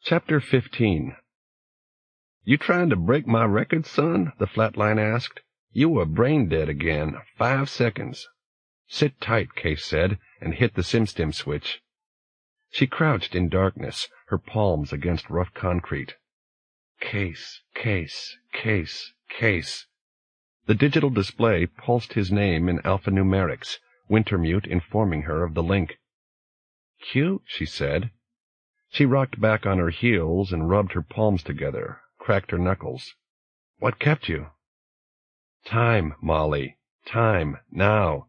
Chapter 15. "You trying to break my record, son?" the flatline asked. "You were brain-dead again. 5 seconds. "Sit tight," Case said, and hit the SimStim switch. She crouched in darkness, her palms against rough concrete. Case, Case, Case, Case. The digital display pulsed his name in alphanumerics, Wintermute informing her of the link. "Q," she said. She rocked back on her heels and rubbed her palms together, cracked her knuckles. "What kept you?" "Time, Molly. Time, now."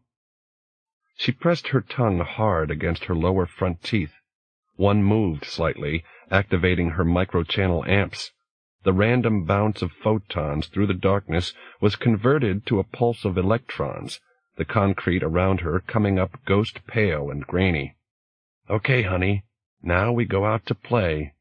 She pressed her tongue hard against her lower front teeth. One moved slightly, activating her microchannel amps. The random bounce of photons through the darkness was converted to a pulse of electrons, the concrete around her coming up ghost pale and grainy. "Okay, honey. Now we go out to play."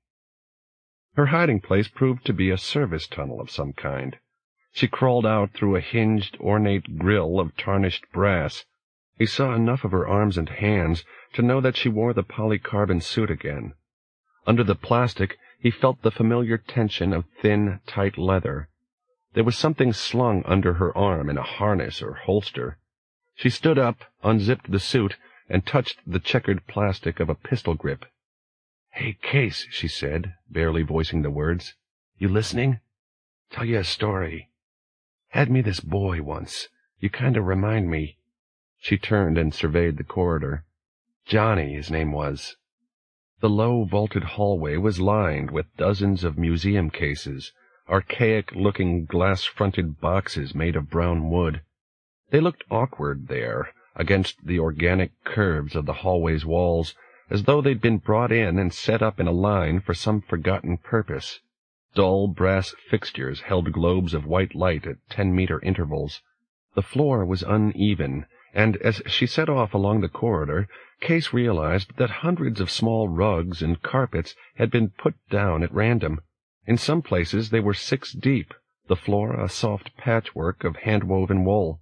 Her hiding place proved to be a service tunnel of some kind. She crawled out through a hinged, ornate grill of tarnished brass. He saw enough of her arms and hands to know that she wore the polycarbon suit again. Under the plastic, he felt the familiar tension of thin, tight leather. There was something slung under her arm in a harness or holster. She stood up, unzipped the suit, and touched the checkered plastic of a pistol grip. "Hey, Case," she said, barely voicing the words. "You listening? Tell you a story. Had me this boy once. You kind of remind me." She turned and surveyed the corridor. Johnny, his name was. The low, vaulted hallway was lined with dozens of museum cases, archaic-looking glass-fronted boxes made of brown wood. They looked awkward there, against the organic curves of the hallway's walls, as though they'd been brought in and set up in a line for some forgotten purpose. Dull brass fixtures held globes of white light at 10-meter intervals. The floor was uneven, and as she set off along the corridor, Case realized that hundreds of small rugs and carpets had been put down at random. In some places they were 6 deep, the floor a soft patchwork of hand-woven wool.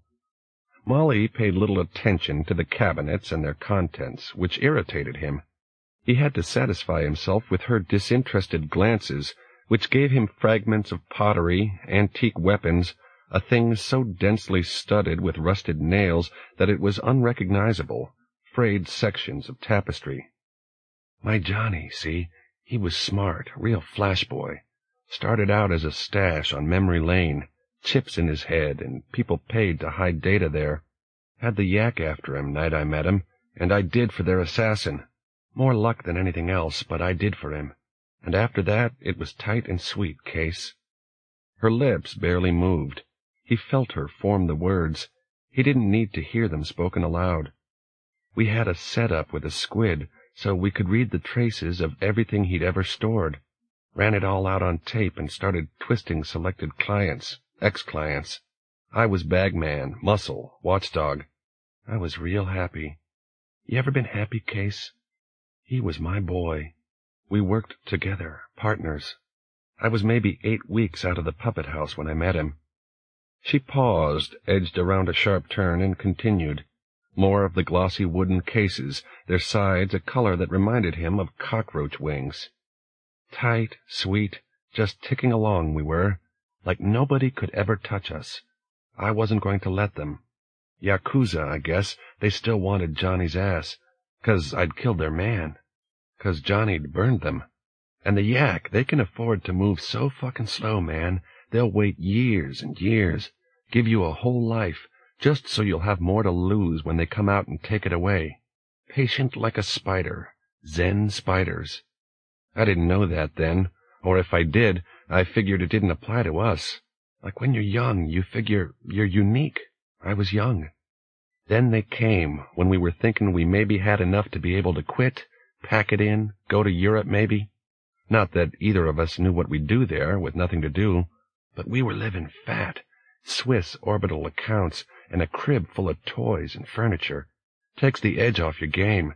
Molly paid little attention to the cabinets and their contents, which irritated him. He had to satisfy himself with her disinterested glances, which gave him fragments of pottery, antique weapons, a thing so densely studded with rusted nails that it was unrecognizable, frayed sections of tapestry. "My Johnny, see? He was smart, real flash boy. Started out as a stash on memory lane. Chips in his head, and people paid to hide data there. Had the yak after him night I met him, and I did for their assassin. More luck than anything else, but I did for him. And after that it was tight and sweet, Case." Her lips barely moved. He felt her form the words. He didn't need to hear them spoken aloud. "We had a setup with a squid, so we could read the traces of everything he'd ever stored. Ran it all out on tape and started twisting selected clients. Ex-clients. I was bagman, muscle, watchdog. I was real happy. You ever been happy, Case? He was my boy. We worked together, partners. I was maybe 8 weeks out of the puppet house when I met him." She paused, edged around a sharp turn, and continued. More of the glossy wooden cases, their sides a color that reminded him of cockroach wings. "Tight, sweet, just ticking along we were. Like nobody could ever touch us. I wasn't going to let them. Yakuza, I guess, they still wanted Johnny's ass, 'cause I'd killed their man. 'Cause Johnny'd burned them. And the yak, they can afford to move so fucking slow, man. They'll wait years and years, give you a whole life, just so you'll have more to lose when they come out and take it away. Patient like a spider. Zen spiders. I didn't know that then, or if I did, I figured it didn't apply to us. Like when you're young, you figure you're unique. I was young. Then they came, when we were thinking we maybe had enough to be able to quit, pack it in, go to Europe maybe. Not that either of us knew what we'd do there, with nothing to do, but we were living fat, Swiss orbital accounts, and a crib full of toys and furniture. Takes the edge off your game.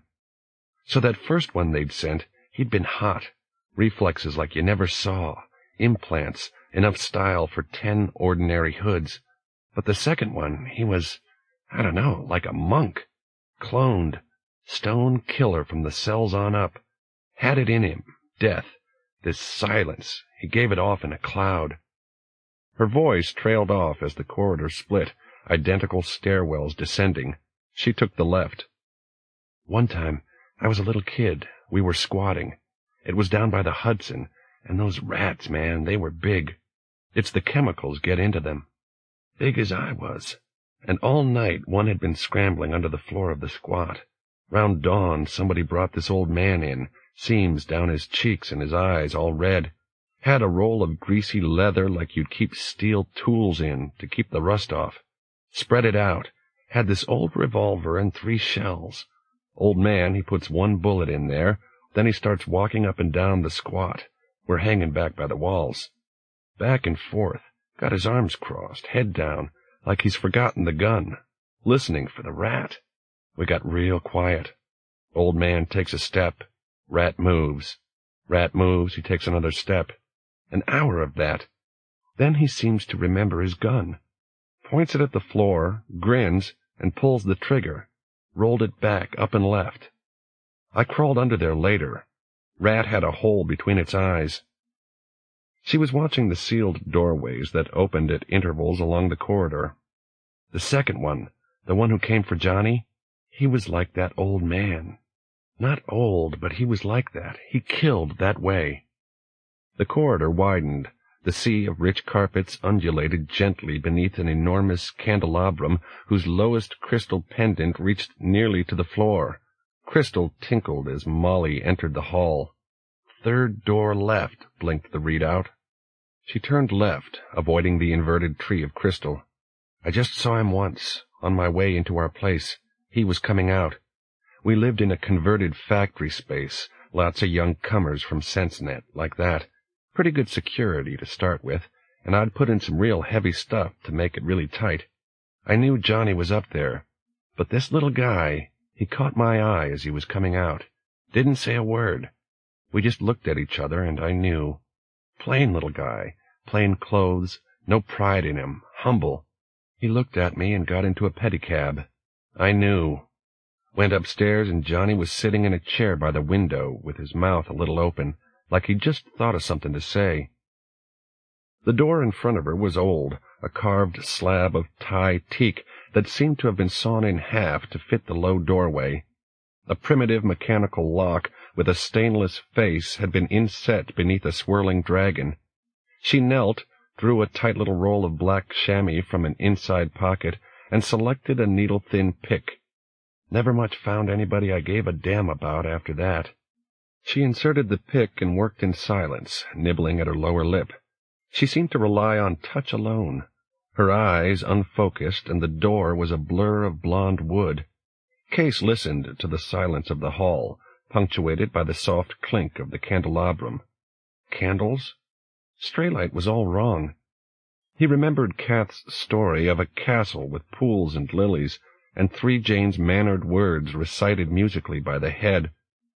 So that first one they'd sent, he'd been hot. Reflexes like you never saw. Implants, enough style for 10 ordinary hoods. But the second one, he was, I don't know, like a monk. Cloned. Stone killer from the cells on up. Had it in him. Death. This silence, he gave it off in a cloud. Her voice trailed off as the corridor split, identical stairwells descending. She took the left. "One time, I was a little kid. We were squatting. It was down by the Hudson, and those rats, man, they were big. It's the chemicals get into them. Big as I was. And all night one had been scrambling under the floor of the squat. Round dawn somebody brought this old man in, seams down his cheeks and his eyes all red. Had a roll of greasy leather like you'd keep steel tools in to keep the rust off. Spread it out. Had this old revolver and 3 shells. Old man, he puts 1 bullet in there, then he starts walking up and down the squat. We're hanging back by the walls. Back and forth, got his arms crossed, head down, like he's forgotten the gun, listening for the rat. We got real quiet. Old man takes a step. Rat moves. Rat moves, he takes another step. An hour of that. Then he seems to remember his gun. Points it at the floor, grins, and pulls the trigger. Rolled it back, up and left. I crawled under there later. Rat had a hole between its eyes. She was watching the sealed doorways that opened at intervals along the corridor. The second one, the one who came for Johnny, he was like that old man. Not old, but he was like that. He killed that way. The corridor widened. The sea of rich carpets undulated gently beneath an enormous candelabrum whose lowest crystal pendant reached nearly to the floor. Crystal tinkled as Molly entered the hall. "Third door left," blinked the readout. She turned left, avoiding the inverted tree of crystal. "I just saw him once, on my way into our place. He was coming out. We lived in a converted factory space, lots of young comers from SenseNet, like that. Pretty good security to start with, and I'd put in some real heavy stuff to make it really tight. I knew Johnny was up there, but this little guy, he caught my eye as he was coming out. Didn't say a word. We just looked at each other, and I knew. Plain little guy, plain clothes, no pride in him, humble. He looked at me and got into a pedicab. I knew. Went upstairs, and Johnny was sitting in a chair by the window with his mouth a little open, like he'd just thought of something to say. The door in front of her was old, a carved slab of Thai teak that seemed to have been sawn in half to fit the low doorway. A primitive mechanical lock with a stainless face had been inset beneath a swirling dragon. She knelt, drew a tight little roll of black chamois from an inside pocket, and selected a needle-thin pick. Never much found anybody I gave a damn about after that. She inserted the pick and worked in silence, nibbling at her lower lip. She seemed to rely on touch alone. Her eyes unfocused, and the door was a blur of blonde wood. Case listened to the silence of the hall, punctuated by the soft clink of the candelabrum. Candles? Straylight was all wrong. He remembered Kath's story of a castle with pools and lilies, and 3 Jane's mannered words recited musically by the head.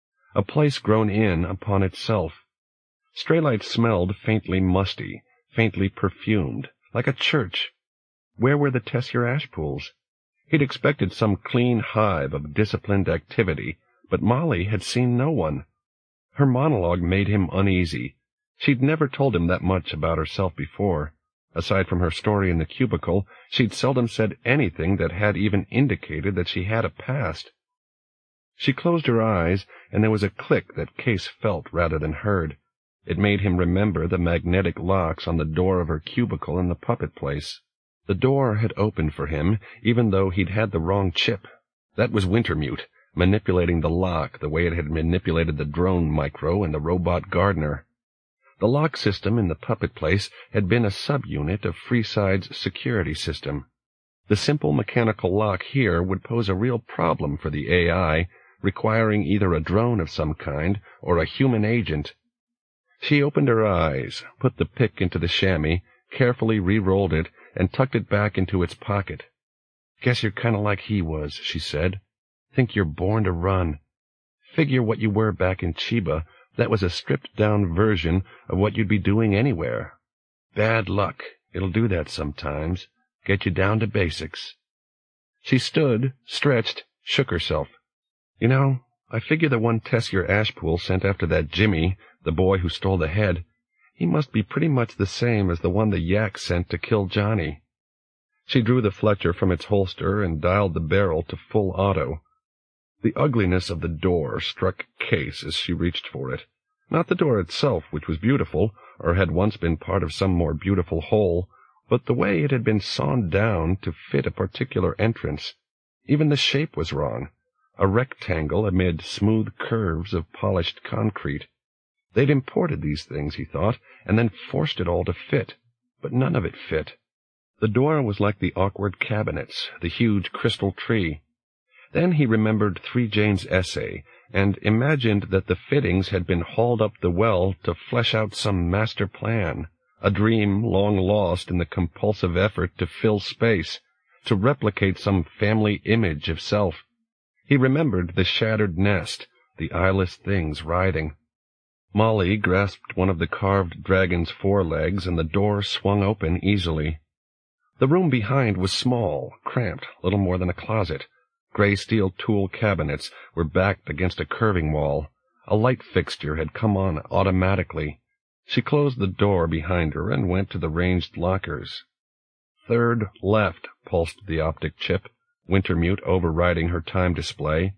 A place grown in upon itself. Straylight smelled faintly musty, faintly perfumed, like a church. Where were the Tessier ash pools? He'd expected some clean hive of disciplined activity, but Molly had seen no one. Her monologue made him uneasy. She'd never told him that much about herself before. Aside from her story in the cubicle, she'd seldom said anything that had even indicated that she had a past. She closed her eyes, and there was a click that Case felt rather than heard. It made him remember the magnetic locks on the door of her cubicle in the puppet place. The door had opened for him, even though he'd had the wrong chip. That was Wintermute, manipulating the lock the way it had manipulated the drone micro and the robot gardener. The lock system in the puppet place had been a subunit of Freeside's security system. The simple mechanical lock here would pose a real problem for the AI, requiring either a drone of some kind or a human agent. She opened her eyes, put the pick into the chamois, carefully re-rolled it, and tucked it back into its pocket. "Guess you're kind of like he was," she said. "Think you're born to run. Figure what you were back in Chiba. That was a stripped-down version of what you'd be doing anywhere. Bad luck. It'll do that sometimes. Get you down to basics." She stood, stretched, shook herself. "You know, I figure the one Tessier Ashpool sent after that Jimmy, the boy who stole the head, he must be pretty much the same as the one the Yak sent to kill Johnny. She drew the Fletcher from its holster and dialed the barrel to full auto. The ugliness of the door struck Case as she reached for it. Not the door itself, which was beautiful, or had once been part of some more beautiful whole, but the way it had been sawn down to fit a particular entrance. Even the shape was wrong, a rectangle amid smooth curves of polished concrete. They'd imported these things, he thought, and then forced it all to fit, but none of it fit. The door was like the awkward cabinets, the huge crystal tree. Then he remembered 3 Jane's essay, and imagined that the fittings had been hauled up the well to flesh out some master plan, a dream long lost in the compulsive effort to fill space, to replicate some family image of self. He remembered the shattered nest, the eyeless things writhing. Molly grasped one of the carved dragon's forelegs, and the door swung open easily. The room behind was small, cramped, little more than a closet. Gray steel tool cabinets were backed against a curving wall. A light fixture had come on automatically. She closed the door behind her and went to the ranged lockers. 3rd left, pulsed the optic chip, Wintermute overriding her time display.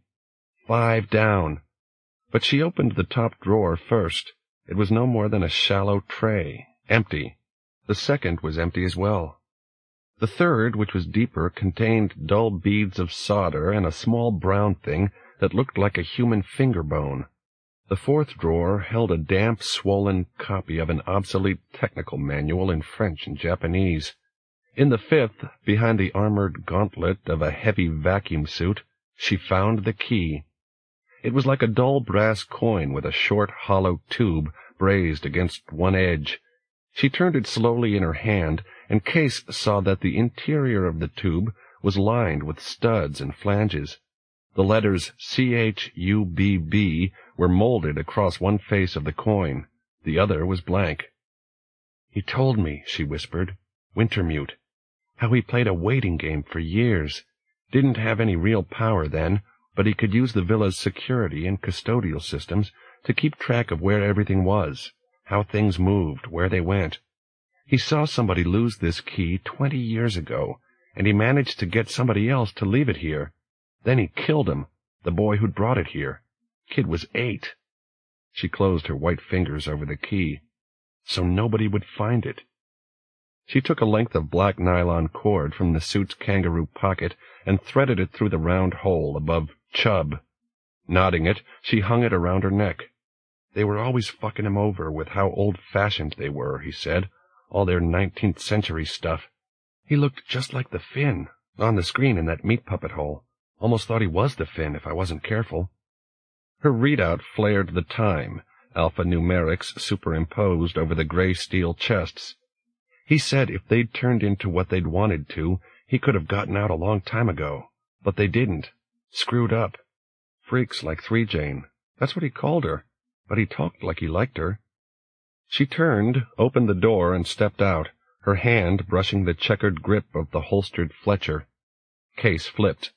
5 down. But she opened the top drawer first. It was no more than a shallow tray, empty. The 2nd was empty as well. The 3rd, which was deeper, contained dull beads of solder and a small brown thing that looked like a human finger bone. The 4th drawer held a damp, swollen copy of an obsolete technical manual in French and Japanese. In the 5th, behind the armored gauntlet of a heavy vacuum suit, she found the key. It was like a dull brass coin with a short, hollow tube brazed against one edge. She turned it slowly in her hand, and Case saw that the interior of the tube was lined with studs and flanges. The letters CHUBB were molded across one face of the coin. The other was blank. "He told me," she whispered, "Wintermute, how he played a waiting game for years. Didn't have any real power then, but he could use the villa's security and custodial systems to keep track of where everything was, how things moved, where they went. He saw somebody lose this key 20 years ago, and he managed to get somebody else to leave it here. Then he killed him, the boy who'd brought it here. Kid was 8. She closed her white fingers over the key. So nobody would find it. She took a length of black nylon cord from the suit's kangaroo pocket and threaded it through the round hole above Chub. Knotting it, she hung it around her neck. They were always fucking him over with how old-fashioned they were, he said. All their 19th century stuff. He looked just like the Finn, on the screen in that meat puppet hole. Almost thought he was the Finn if I wasn't careful. Her readout flared the time, alphanumerics superimposed over the gray steel chests. He said if they'd turned into what they'd wanted to, he could have gotten out a long time ago. But they didn't. Screwed up. Freaks like 3 Jane. That's what he called her. But he talked like he liked her. She turned, opened the door, and stepped out, her hand brushing the checkered grip of the holstered Fletcher. Case flipped.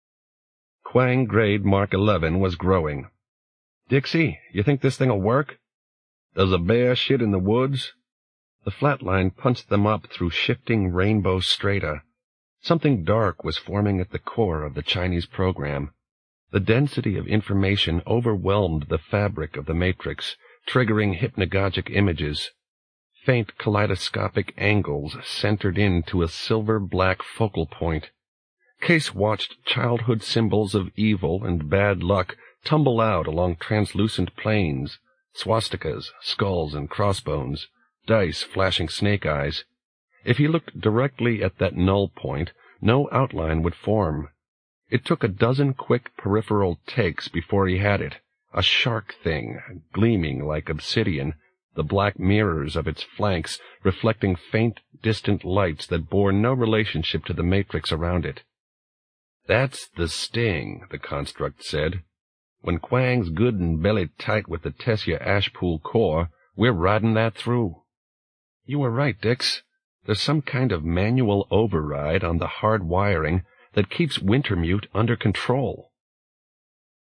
Quang grade Mark 11 was growing. "Dixie, you think this thing'll work?" "Does a bear shit in the woods?" The flatline punched them up through shifting rainbow strata. Something dark was forming at the core of the Chinese program. The density of information overwhelmed the fabric of the matrix, triggering hypnagogic images. Faint kaleidoscopic angles centered into a silver-black focal point. Case watched childhood symbols of evil and bad luck tumble out along translucent planes, swastikas, skulls and crossbones, dice flashing snake eyes. If he looked directly at that null point, no outline would form. It took a dozen quick peripheral takes before he had it. A shark thing, gleaming like obsidian, the black mirrors of its flanks reflecting faint, distant lights that bore no relationship to the matrix around it. "That's the sting," the construct said. "When Quang's good and bellied tight with the Tessier Ashpool core, we're riding that through." "You were right, Dix. There's some kind of manual override on the hard wiring that keeps Wintermute under control."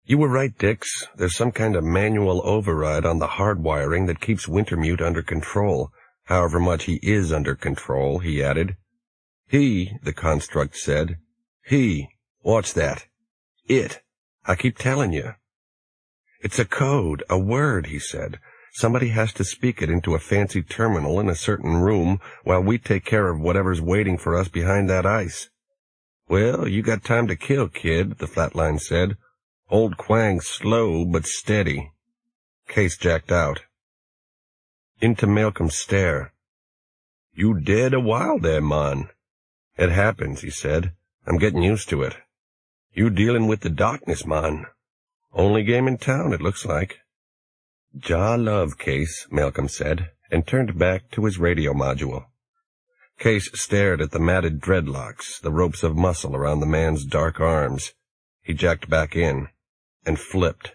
You were right, Dix. There's some kind of manual override on the hard wiring that keeps Wintermute under control. However much he is under control, he added. He, the construct said. He. What's that? It. I keep telling you. It's a code, a word, he said. Somebody has to speak it into a fancy terminal in a certain room while we take care of whatever's waiting for us behind that ice. Well, you got time to kill, kid, the flatline said. Old Quang's slow but steady. Case jacked out. Into Malcolm's stare. You dead a while there, man. It happens, he said. I'm getting used to it. You dealing with the darkness, man. Only game in town, it looks like. Jaw love, Case, Malcolm said, and turned back to his radio module. Case stared at the matted dreadlocks, the ropes of muscle around the man's dark arms. He jacked back in. And flipped.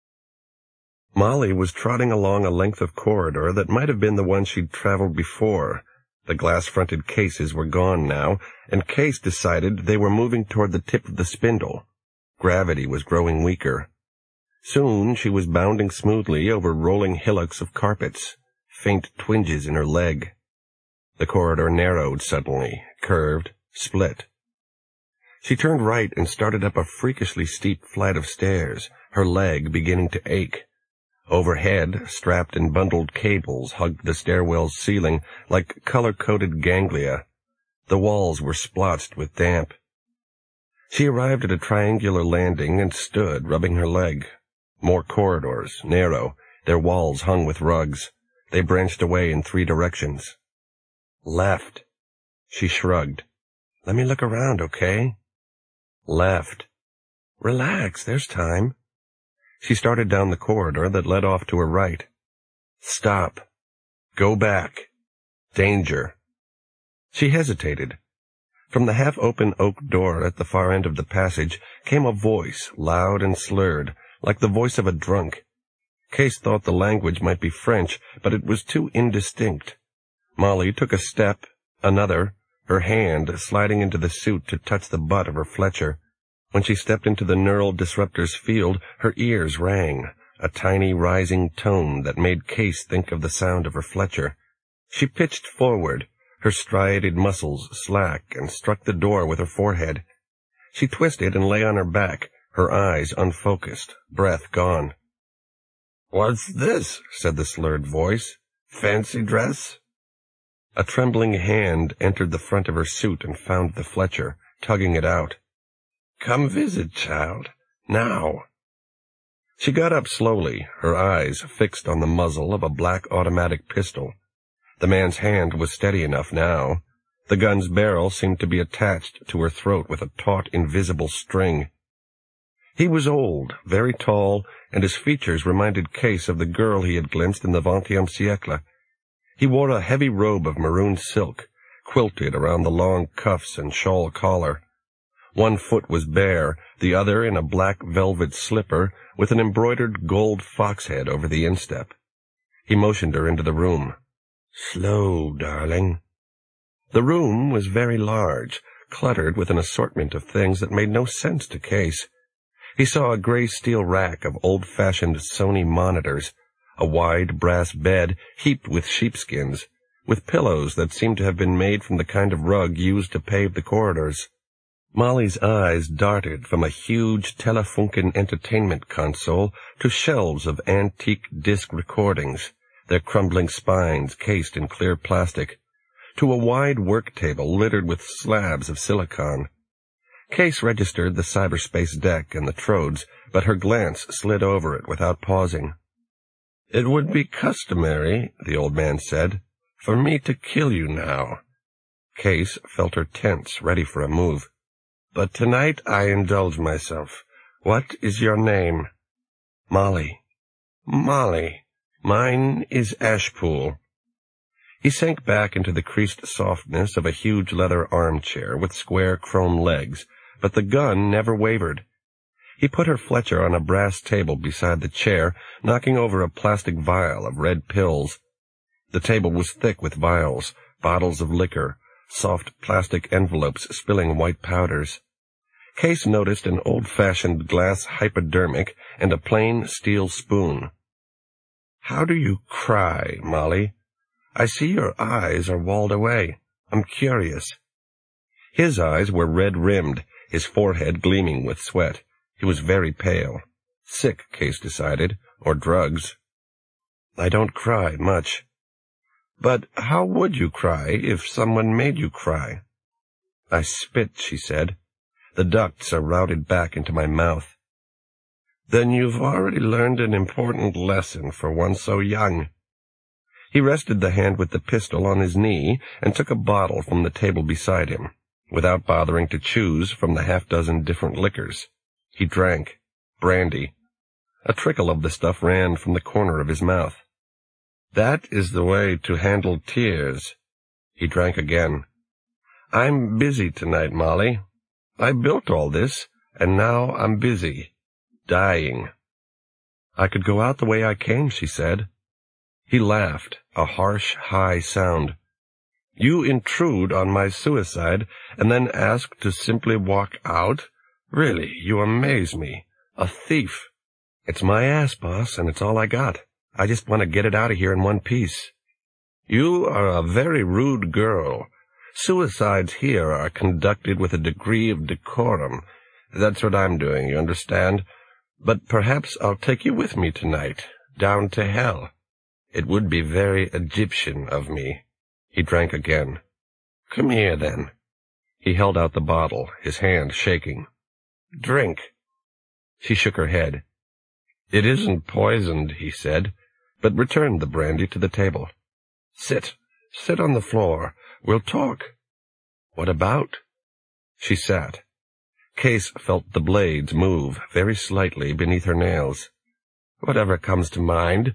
Molly was trotting along a length of corridor that might have been the one she'd traveled before. The glass-fronted cases were gone now, and Case decided they were moving toward the tip of the spindle. Gravity was growing weaker. Soon she was bounding smoothly over rolling hillocks of carpets, faint twinges in her leg. The corridor narrowed suddenly, curved, split. She turned right and started up a freakishly steep flight of stairs, her leg beginning to ache. Overhead, strapped and bundled cables hugged the stairwell's ceiling like color-coded ganglia. The walls were splotched with damp. She arrived at a triangular landing and stood, rubbing her leg. More corridors, narrow, their walls hung with rugs. They branched away in 3 directions. Left. She shrugged. Let me look around, okay? Left. Relax, there's time. She started down the corridor that led off to her right. Stop. Go back. Danger. She hesitated. From the half-open oak door at the far end of the passage came a voice, loud and slurred, like the voice of a drunk. Case thought the language might be French, but it was too indistinct. Molly took a step, another, her hand sliding into the suit to touch the butt of her Fletcher. When she stepped into the neural disruptor's field, her ears rang, a tiny rising tone that made Case think of the sound of her Fletcher. She pitched forward, her striated muscles slack, and struck the door with her forehead. She twisted and lay on her back, her eyes unfocused, breath gone. "What's this?" said the slurred voice. "Fancy dress?" A trembling hand entered the front of her suit and found the Fletcher, tugging it out. "Come visit, child. Now." She got up slowly, her eyes fixed on the muzzle of a black automatic pistol. The man's hand was steady enough now. The gun's barrel seemed to be attached to her throat with a taut, invisible string. He was old, very tall, and his features reminded Case of the girl he had glimpsed in the 20e siècle. He wore a heavy robe of maroon silk, quilted around the long cuffs and shawl collar. One foot was bare, the other in a black velvet slipper with an embroidered gold fox head over the instep. He motioned her into the room. "Slow, darling." The room was very large, cluttered with an assortment of things that made no sense to Case. He saw a gray steel rack of old-fashioned Sony monitors, a wide brass bed heaped with sheepskins, with pillows that seemed to have been made from the kind of rug used to pave the corridors. Molly's eyes darted from a huge Telefunken entertainment console to shelves of antique disc recordings, their crumbling spines cased in clear plastic, to a wide work table littered with slabs of silicon. Case registered the cyberspace deck and the trodes, but her glance slid over it without pausing. "It would be customary," the old man said, "for me to kill you now." Case felt her tense, ready for a move. "But tonight I indulge myself. What is your name?" "Molly." "Molly. Mine is Ashpool." He sank back into the creased softness of a huge leather armchair with square chrome legs, but the gun never wavered. He put her Fletcher on a brass table beside the chair, knocking over a plastic vial of red pills. The table was thick with vials, bottles of liquor, soft plastic envelopes spilling white powders. Case noticed an old-fashioned glass hypodermic and a plain steel spoon. "How do you cry, Molly? I see your eyes are walled away. I'm curious." His eyes were red-rimmed, his forehead gleaming with sweat. He was very pale. Sick, Case decided, or drugs. "I don't cry much." "But how would you cry if someone made you cry?" "I spit," she said. "The ducts are routed back into my mouth." "Then you've already learned an important lesson for one so young." He rested the hand with the pistol on his knee and took a bottle from the table beside him, without bothering to choose from the half-dozen different liquors. He drank. Brandy. A trickle of the stuff ran from the corner of his mouth. "That is the way to handle tears." He drank again. "I'm busy tonight, Molly. I built all this, and now I'm busy. Dying." "I could go out the way I came," she said. He laughed, a harsh, high sound. "You intrude on my suicide, and then ask to simply walk out? Really, you amaze me. A thief." "It's my ass, boss, and it's all I got. I just want to get it out of here in one piece." "You are a very rude girl. Suicides here are conducted with a degree of decorum. That's what I'm doing, you understand? But perhaps I'll take you with me tonight, down to hell. It would be very Egyptian of me." He drank again. "Come here, then." He held out the bottle, his hand shaking. "Drink." She shook her head. "It isn't poisoned," he said, but returned the brandy to the table. Sit on the floor. We'll talk." "What about?" She sat. Case felt the blades move very slightly beneath her nails. "Whatever comes to mind.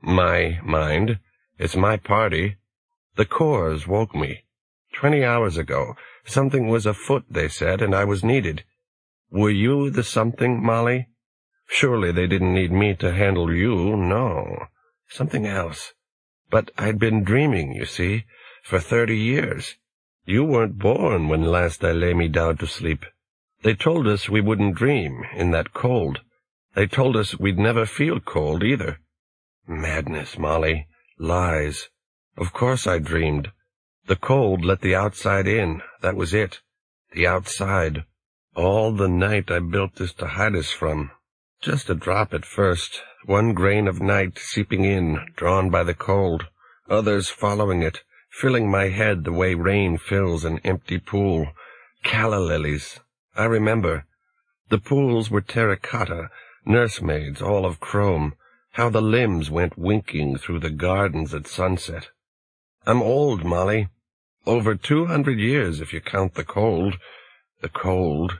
My mind. It's my party. The Corps woke me. 20 hours ago. Something was afoot, they said, and I was needed. Were you the something, Molly? Surely they didn't need me to handle you, no. Something else. But I'd been dreaming, you see, for 30 years. You weren't born when last I lay me down to sleep. They told us we wouldn't dream in that cold. They told us we'd never feel cold either. Madness, Molly. Lies. Of course I dreamed. The cold let the outside in. That was it. The outside. All the night I built this to hide us from. Just a drop at first, one grain of night seeping in, drawn by the cold, others following it, filling my head the way rain fills an empty pool. Calla lilies. I remember. The pools were terracotta, nursemaids all of chrome, how the limbs went winking through the gardens at sunset. I'm old, Molly. Over 200 years if you count the cold. The cold.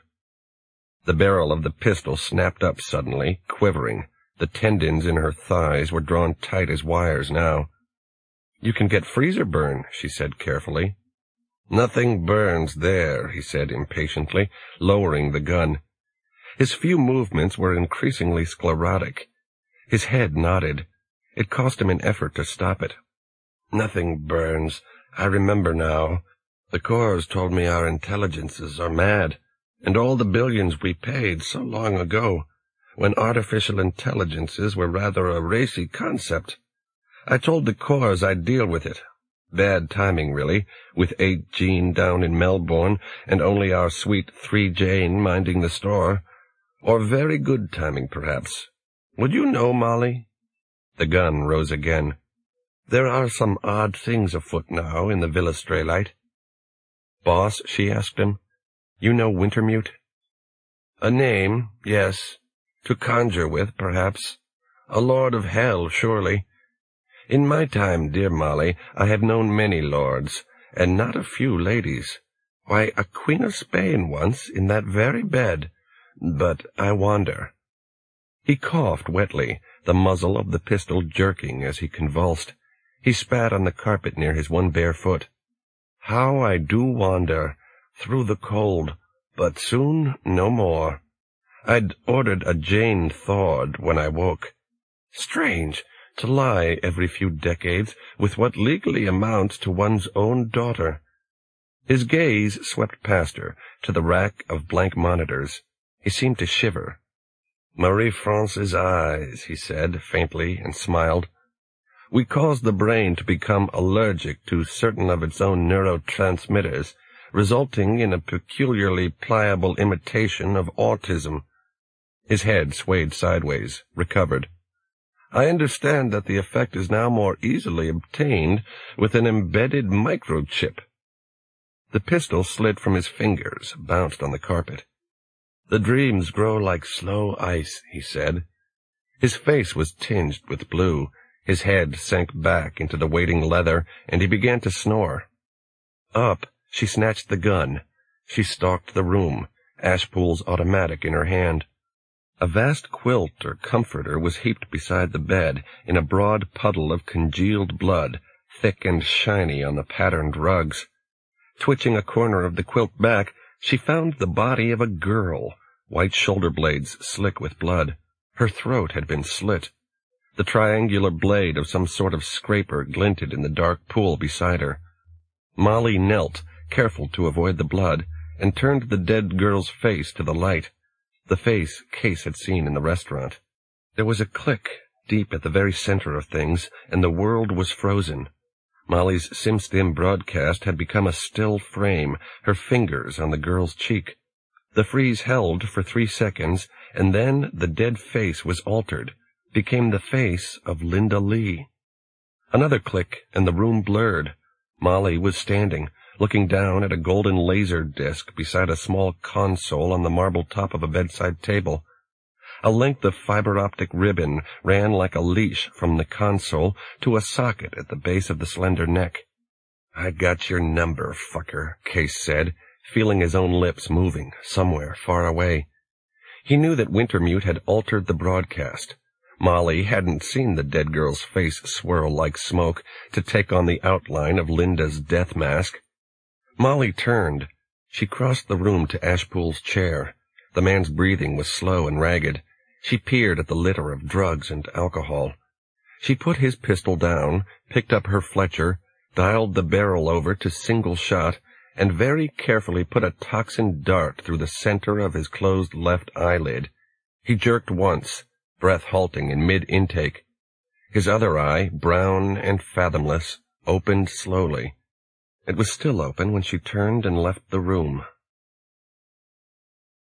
The barrel of the pistol snapped up suddenly, quivering. The tendons in her thighs were drawn tight as wires now. "You can get freezer burn," she said carefully. "Nothing burns there," he said impatiently, lowering the gun. His few movements were increasingly sclerotic. His head nodded. It cost him an effort to stop it. "Nothing burns. I remember now. The Corps told me our intelligences are mad, and all the billions we paid so long ago, when artificial intelligences were rather a racy concept. I told the Corps I'd deal with it. Bad timing, really, with 8 Jean down in Melbourne and only our sweet 3 Jane minding the store. Or very good timing, perhaps. Would you know, Molly?" The gun rose again. "There are some odd things afoot now in the Villa Straylight." "Boss," she asked him, "you know Wintermute?" "A name, yes. To conjure with, perhaps. A lord of hell, surely. In my time, dear Molly, I have known many lords, and not a few ladies. Why, a Queen of Spain once, in that very bed. But I wander." He coughed wetly, the muzzle of the pistol jerking as he convulsed. He spat on the carpet near his one bare foot. "How I do wander, through the cold, but soon no more. I'd ordered a Jane thawed when I woke. Strange, to lie every few decades with what legally amounts to one's own daughter. His gaze swept past her, to the rack of blank monitors. He seemed to shiver. "Marie-France's eyes," he said faintly, and smiled. "We cause the brain to become allergic to certain of its own neurotransmitters, resulting in a peculiarly pliable imitation of autism." His head swayed sideways, recovered. "I understand that the effect is now more easily obtained with an embedded microchip." The pistol slid from his fingers, bounced on the carpet. "The dreams grow like slow ice," he said. His face was tinged with blue. His head sank back into the waiting leather, and he began to snore. Up, she snatched the gun. She stalked the room, Ashpool's automatic in her hand. A vast quilt or comforter was heaped beside the bed in a broad puddle of congealed blood, thick and shiny on the patterned rugs. Twitching a corner of the quilt back, she found the body of a girl, white shoulder blades slick with blood. Her throat had been slit. The triangular blade of some sort of scraper glinted in the dark pool beside her. Molly knelt, careful to avoid the blood, and turned the dead girl's face to the light, the face Case had seen in the restaurant. There was a click deep at the very center of things, and the world was frozen. Molly's SimStim broadcast had become a still frame, her fingers on the girl's cheek. The freeze held for 3 seconds, and then the dead face was altered, became the face of Linda Lee. Another click, and the room blurred. Molly was standing, looking down at a golden laser disc beside a small console on the marble top of a bedside table. A length of fiber-optic ribbon ran like a leash from the console to a socket at the base of the slender neck. "I got your number, fucker," Case said, feeling his own lips moving, somewhere far away. He knew that Wintermute had altered the broadcast. Molly hadn't seen the dead girl's face swirl like smoke to take on the outline of Linda's death mask. Molly turned. She crossed the room to Ashpool's chair. The man's breathing was slow and ragged. She peered at the litter of drugs and alcohol. She put his pistol down, picked up her Fletcher, dialed the barrel over to single shot, and very carefully put a toxin dart through the center of his closed left eyelid. He jerked once, breath halting in mid-intake. His other eye, brown and fathomless, opened slowly. It was still open when she turned and left the room.